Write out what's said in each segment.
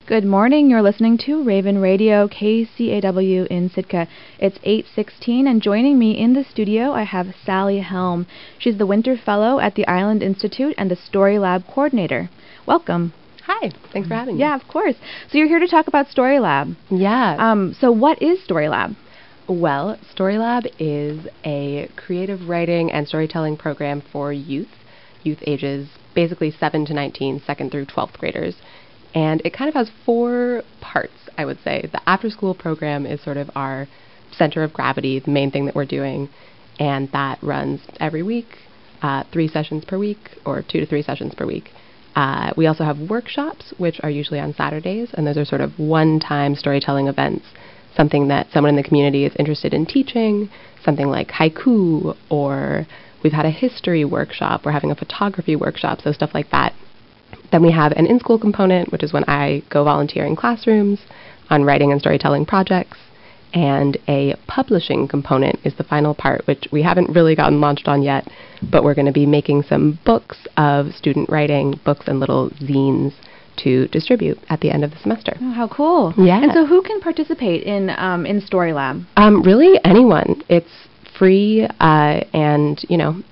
Good morning. You're listening to Raven Radio, KCAW in Sitka. It's 8:16, and joining me in the studio, I have Sally Helm. She's the Winter Fellow at the Island Institute and the Story Lab Coordinator. Welcome. Hi. Thanks for having me. Yeah, of course. So you're here to talk about Story Lab. Yeah. So what is Story Lab? Well, Story Lab is a creative writing and storytelling program for youth ages basically 7 to 19, 2nd through 12th graders. And it kind of has 4 parts, I would say. The after-school program is sort of our center of gravity, the main thing that we're doing, and that runs every week, 3 sessions per week, or 2 to 3 sessions per week. We also have workshops, which are usually on Saturdays, and those are sort of one-time storytelling events, something that someone in the community is interested in teaching, something like haiku, or we've had a history workshop, we're having a photography workshop, so stuff like that. Then we have an in-school component, which is when I go volunteer in classrooms on writing and storytelling projects, and a publishing component is the final part, which we haven't really gotten launched on yet, but we're going to be making some books of student writing, books and little zines to distribute at the end of the semester. Oh, how cool. Yeah. And so who can participate in Story Lab? Really anyone. It's free and,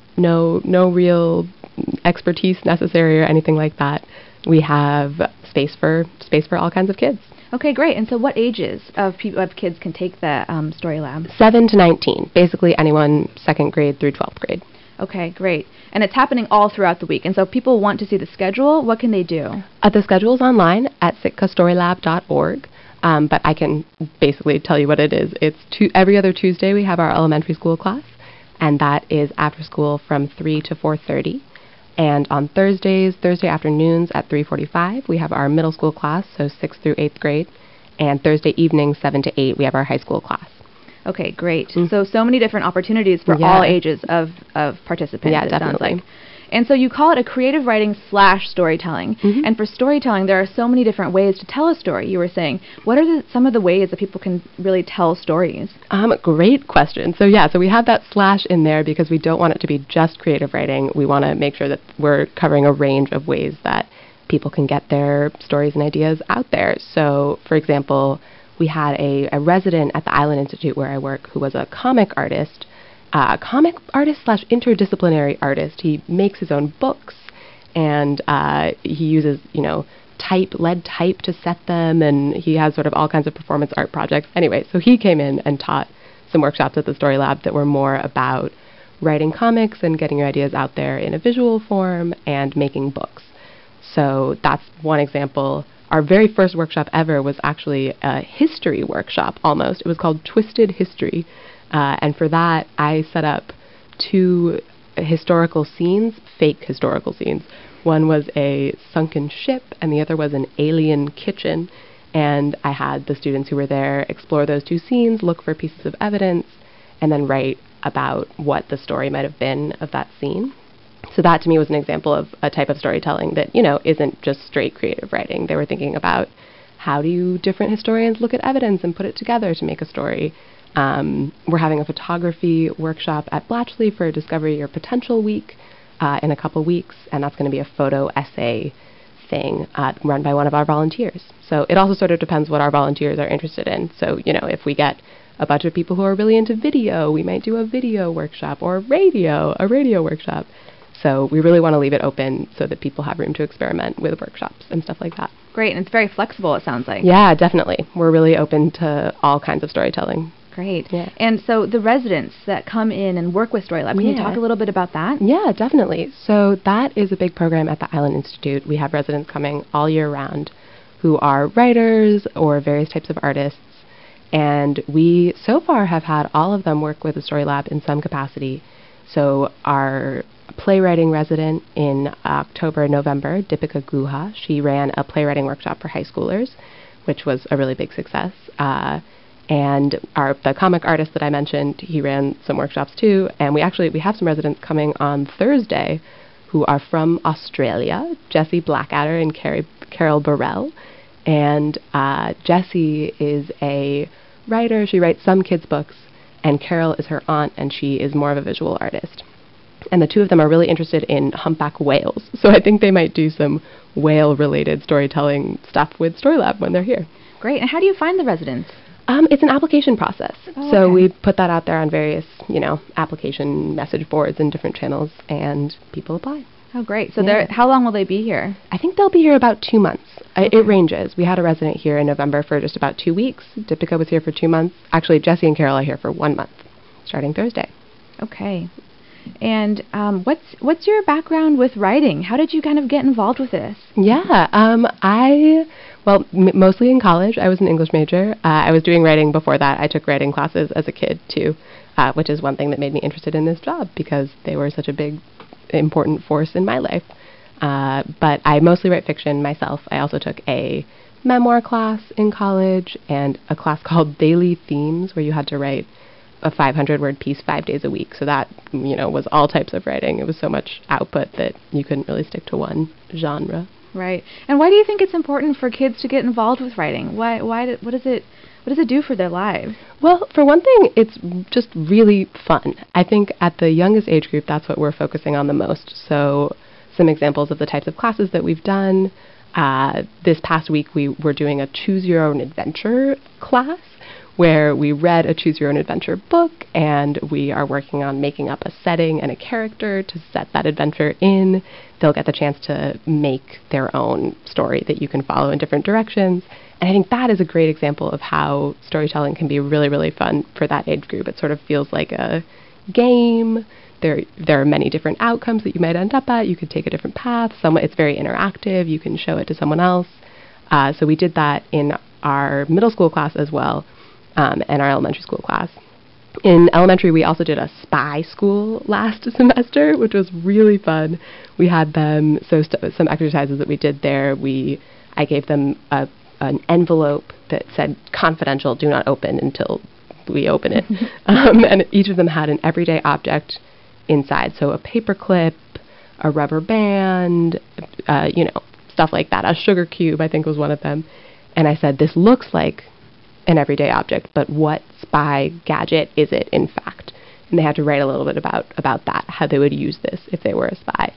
no real expertise necessary or anything like that. We have space for all kinds of kids. Okay, great. And so what ages of kids can take the Story Lab? 7 to 19, basically anyone 2nd grade through 12th grade. Okay, great. And it's happening all throughout the week. And so if people want to see the schedule, what can they do? The schedule is online at sitkaStoryLab.org. But I can basically tell you what it is. It's every other Tuesday we have our elementary school class, and that is after school from 3 to 4:30. And on Thursday afternoons at 3:45, we have our middle school class, so 6th through 8th grade. And Thursday evenings, 7 to 8, we have our high school class. Okay, great. So many different opportunities for all ages of participants. Yeah, definitely. Sounds like. And so you call it a creative writing / storytelling. And for storytelling, there are so many different ways to tell a story, you were saying. What are some of the ways that people can really tell stories? Great question. So we have that / in there because we don't want it to be just creative writing. We want to make sure that we're covering a range of ways that people can get their stories and ideas out there. So, for example, we had a resident at the Island Institute where I work who was a comic artist / interdisciplinary artist. He makes his own books, and he uses, lead type to set them, and he has sort of all kinds of performance art projects. Anyway, so he came in and taught some workshops at the Story Lab that were more about writing comics and getting your ideas out there in a visual form and making books. So that's one example. Our very first workshop ever was actually a history workshop almost. It was called Twisted History. And for that, I set up 2 historical scenes, fake historical scenes. One was a sunken ship, and the other was an alien kitchen. And I had the students who were there explore those 2 scenes, look for pieces of evidence, and then write about what the story might have been of that scene. So that, to me, was an example of a type of storytelling that, isn't just straight creative writing. They were thinking about how do different historians look at evidence and put it together to make a story. We're having a photography workshop at Blatchley for Discovery Your Potential Week in a couple weeks, and that's going to be a photo essay thing run by one of our volunteers. So it also sort of depends what our volunteers are interested in. So, if we get a bunch of people who are really into video, we might do a video workshop, or a radio workshop. So we really want to leave it open so that people have room to experiment with workshops and stuff like that. Great, and it's very flexible, it sounds like. Yeah, definitely. We're really open to all kinds of storytelling. Great. Yeah. And so the residents that come in and work with Story Lab, can you talk a little bit about that? Yeah, definitely. So that is a big program at the Island Institute. We have residents coming all year round who are writers or various types of artists. And we so far have had all of them work with the Story Lab in some capacity. So our playwriting resident in October and November, Deepika Guha, she ran a playwriting workshop for high schoolers, which was a really big success. And the comic artist that I mentioned, he ran some workshops too. And we have some residents coming on Thursday who are from Australia, Jessie Blackadder and Carol Burrell. And Jessie is a writer. She writes some kids' books, and Carol is her aunt, and she is more of a visual artist. And the two of them are really interested in humpback whales. So I think they might do some whale-related storytelling stuff with Storylab when they're here. Great. And how do you find the residents? It's an application process. Oh, so okay. we put that out there on various, application message boards and different channels, and people apply. Oh, great. So Yeah. how long will they be here? I think they'll be here about 2 months. It ranges. We had a resident here in November for just about 2 weeks. Diptika was here for 2 months. Actually, Jesse and Carol are here for 1 month, starting Thursday. Okay. And what's your background with writing? How did you kind of get involved with this? Yeah, mostly in college. I was an English major. I was doing writing before that. I took writing classes as a kid, too, which is one thing that made me interested in this job because they were such a big, important force in my life. But I mostly write fiction myself. I also took a memoir class in college and a class called Daily Themes, where you had to write a 500-word piece 5 days a week. So that, was all types of writing. It was so much output that you couldn't really stick to one genre. Right. And why do you think it's important for kids to get involved with writing? What does it do for their lives? Well, for one thing, it's just really fun. I think at the youngest age group, that's what we're focusing on the most. So some examples of the types of classes that we've done. This past week, we were doing a Choose Your Own Adventure class, where we read a Choose Your Own Adventure book, and we are working on making up a setting and a character to set that adventure in. They'll get the chance to make their own story that you can follow in different directions. And I think that is a great example of how storytelling can be really, really fun for that age group. It sort of feels like a game. There are many different outcomes that you might end up at. You could take a different path. It's very interactive. You can show it to someone else. So we did that in our middle school class as well, and our elementary school class. In elementary, we also did a spy school last semester, which was really fun. We had them, some exercises that we did there. I gave them an envelope that said confidential, do not open until we open it. And each of them had an everyday object inside. So a paper clip, a rubber band, stuff like that. A sugar cube, I think, was one of them. And I said, this looks like an everyday object, but what spy gadget is it, in fact? And they had to write a little bit about that, how they would use this if they were a spy.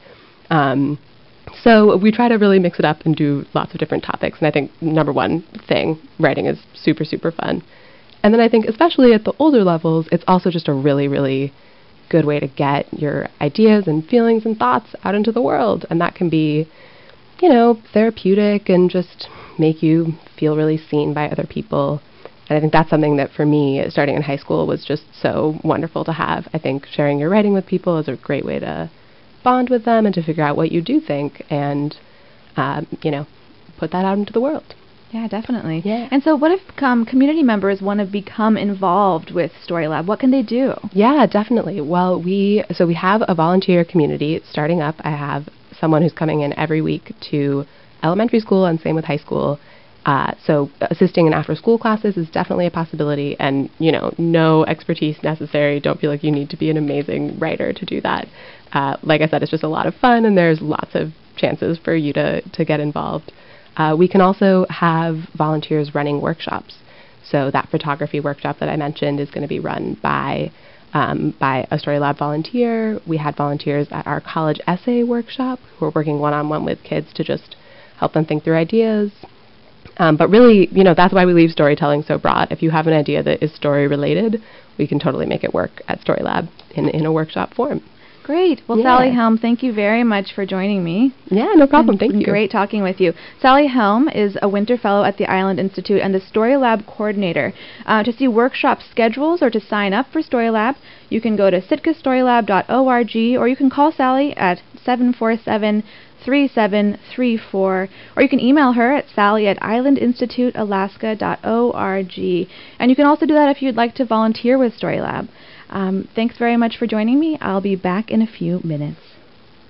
So we try to really mix it up and do lots of different topics. And I think, number one thing, writing is super, super fun. And then I think, especially at the older levels, it's also just a really, really good way to get your ideas and feelings and thoughts out into the world. And that can be, therapeutic and just make you feel really seen by other people. And I think that's something that, for me, starting in high school, was just so wonderful to have. I think sharing your writing with people is a great way to bond with them and to figure out what you do think and, put that out into the world. Yeah, definitely. Yeah. And so what if community members want to become involved with Storylab? What can they do? Yeah, definitely. Well, we have a volunteer community. It's starting up. I have someone who's coming in every week to elementary school, and same with high school. So assisting in after-school classes is definitely a possibility, and, no expertise necessary. Don't feel like you need to be an amazing writer to do that. Like I said, it's just a lot of fun, and there's lots of chances for you to get involved. We can also have volunteers running workshops. So that photography workshop that I mentioned is going to be run by a Storylab volunteer. We had volunteers at our college essay workshop who were working one-on-one with kids to just help them think through ideas. But really, that's why we leave storytelling so broad. If you have an idea that is story-related, we can totally make it work at Storylab in a workshop form. Great. Well, Yeah. Sally Helm, thank you very much for joining me. Yeah, no problem. Thank you. Great talking with you. Sally Helm is a Winter Fellow at the Island Institute and the Storylab coordinator. To see workshop schedules or to sign up for Storylab, you can go to sitkaStorylab.org, or you can call Sally at 747-3734, or you can email her at sally@islandinstitutealaska.org. And you can also do that if you'd like to volunteer with Storylab. Thanks very much for joining me. I'll be back in a few minutes.